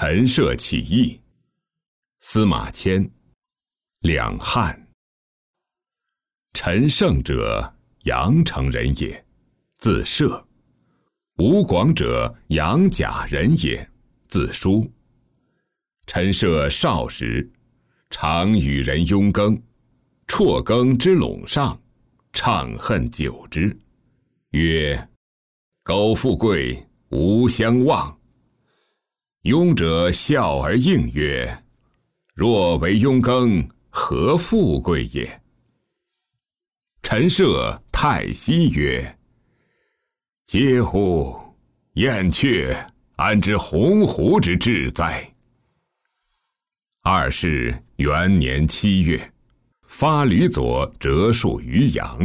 陈涉起义，司马迁。两汉。陈胜者，阳城人也，字涉。吴广者，阳贾人也，字叔。陈涉少时，常与人拥耕，辍耕之垄上，怅恨久之，曰：苟富贵，无相忘。庸者笑而应曰：若为庸耕，何富贵也？陈涉太息曰：嗟乎！燕雀安知鸿鹄之志哉？二世元年7月，发吕左折戍渔阳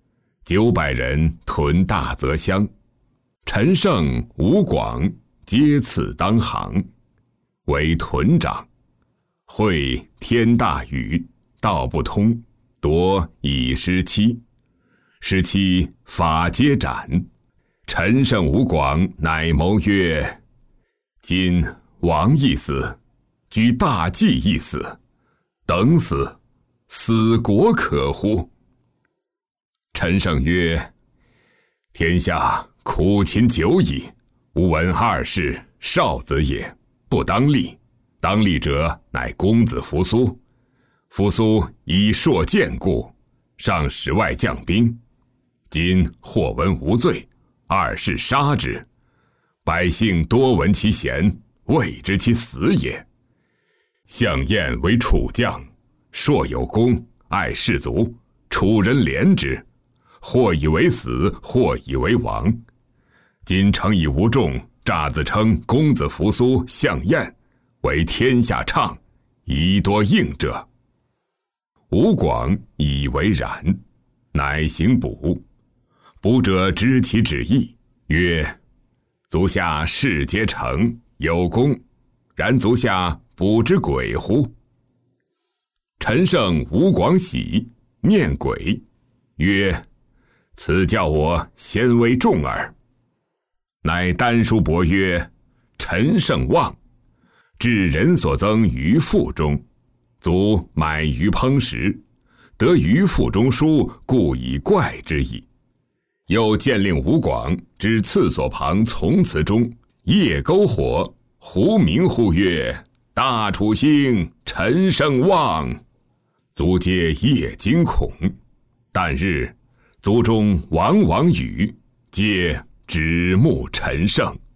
，900人屯大泽乡，陈胜、吴广皆次当行，为屯长。会天大雨，道不通，夺以失期。失期，法皆斩。陈胜、吴广乃谋曰：今王亦死，居大计亦死，等死，死国可乎？陈胜曰：天下苦秦久矣，吾闻二世少子也，不当立。当立者乃公子扶苏。扶苏以硕见故，上使外将兵。今或闻无罪，二世杀之，百姓多闻其贤，未知其死也。项燕为楚将，硕有功，爱士卒，楚人怜之，或以为死，或以为亡。今诚以无众，诈自称公子扶苏、项燕，为天下倡，宜多应者。吴广以为然，乃行卜。卜者知其旨意，曰：足下事皆成，有功，然足下卜之鬼乎？陈胜、吴广喜，念鬼，曰：此教我先为重耳。乃丹书帛曰：陈胜旺，至人所增鱼腹中，足买鱼烹食，得鱼腹中书，故以怪之矣。又见令吴广至厕所旁从祠中夜篝火，胡鸣呼曰：大楚兴，陈胜旺。卒皆夜惊恐。旦日，族中王语，皆指目陈胜。